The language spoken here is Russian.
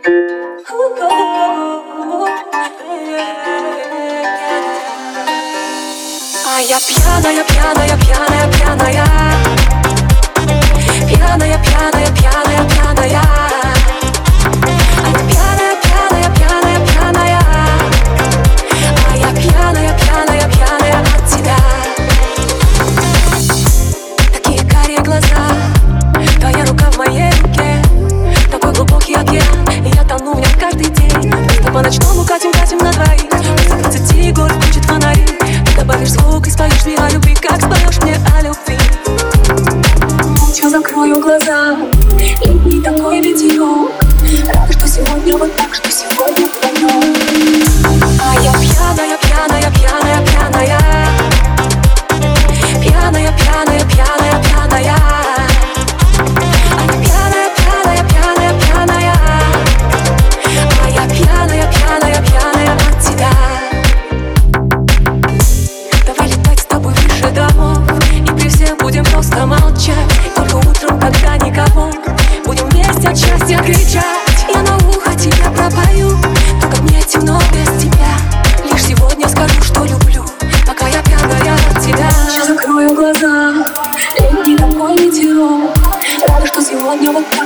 А я пьяная, пьяная, пьяная, пьяная. Пьяная, пьяная, пьяная, пьяная. А я пьяная, пьяная, пьяная, пьяная. А я пьяная, пьяная, пьяная от тебя. Такие карие глаза, твоя рука в моей руке. Такой глубокий океан, и я тону в нем каждый день. Просто по ночному катим на двоих. После 20 гор включит фонари. Ты добавишь звук и споешь мне о любви, как споешь мне о любви. Молча закрою глаза, летний такой ветерок. Рада, что сегодня вот так, что сегодня вдвоем. А я пьяная, пьяная, пьяная, пьяная. Пьяная, пьяная, пьяная, пьяная. А я пьяная, пьяная, пьяная, пьяная. А я пьяная, пьяная, пьяная от тебя. Давай летать с тобой выше домов, и при всех будем просто молчать. Только утром, когда никого, будем вместе от счастья кричать. Я на ухо тебя пропою, то как мне темно без тебя. Лишь сегодня скажу, что люблю, пока я пьяная от тебя. Сейчас закрою глаза, летний такой ветерок. Рада, что сегодня вот так.